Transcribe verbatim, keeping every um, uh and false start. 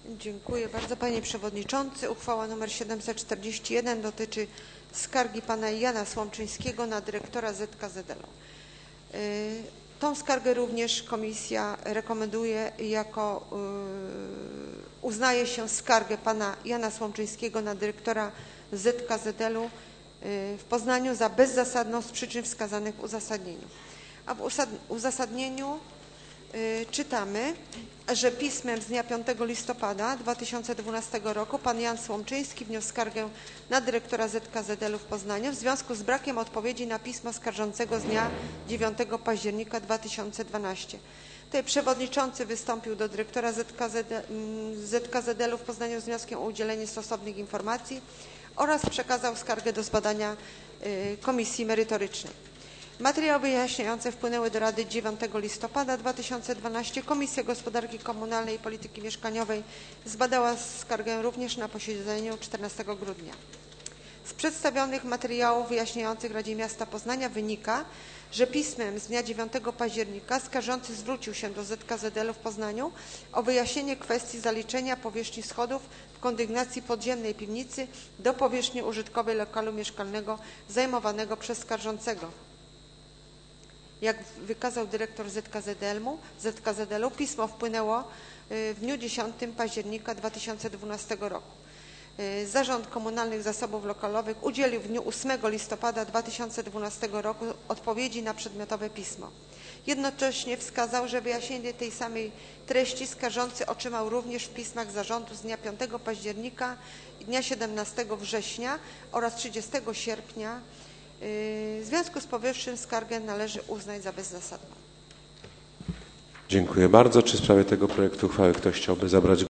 Dziękuję bardzo, panie przewodniczący. Uchwała nr siedemset czterdzieści jeden dotyczy skargi pana Jana Słomczyńskiego na dyrektora Z K Z L. Tą skargę również komisja rekomenduje jako, uznaje się skargę pana Jana Słomczyńskiego na dyrektora Z K Z L w Poznaniu za bezzasadną z przyczyn wskazanych w uzasadnieniu. A w uzasadnieniu czytamy, że pismem z dnia piątego listopada dwa tysiące dwunastego roku pan Jan Słomczyński wniósł skargę na dyrektora Z K Z L w Poznaniu w związku z brakiem odpowiedzi na pismo skarżącego z dnia dziewiątego października dwa tysiące dwunastego. Tutaj przewodniczący wystąpił do dyrektora Z K Z L w Poznaniu z wnioskiem o udzielenie stosownych informacji oraz przekazał skargę do zbadania komisji merytorycznej. Materiały wyjaśniające wpłynęły do Rady dziewiątego listopada dwa tysiące dwunastego. Komisja Gospodarki Komunalnej i Polityki Mieszkaniowej zbadała skargę również na posiedzeniu czternastego grudnia. Z przedstawionych materiałów wyjaśniających Radzie Miasta Poznania wynika, że pismem z dnia dziewiątego października skarżący zwrócił się do Z K Z L w Poznaniu o wyjaśnienie kwestii zaliczenia powierzchni schodów w kondygnacji podziemnej piwnicy do powierzchni użytkowej lokalu mieszkalnego zajmowanego przez skarżącego. Jak wykazał dyrektor Z K Z L, pismo wpłynęło w dniu dziesiątego października dwa tysiące dwunastego roku. Zarząd Komunalnych Zasobów Lokalowych udzielił w dniu ósmego listopada dwa tysiące dwunastego roku odpowiedzi na przedmiotowe pismo. Jednocześnie wskazał, że wyjaśnienie tej samej treści skarżący otrzymał również w pismach zarządu z dnia piątego października i dnia siedemnastego września oraz trzydziestego sierpnia. W związku z powyższym skargę należy uznać za bezzasadną. Dziękuję bardzo. Czy w sprawie tego projektu uchwały ktoś chciałby zabrać głos?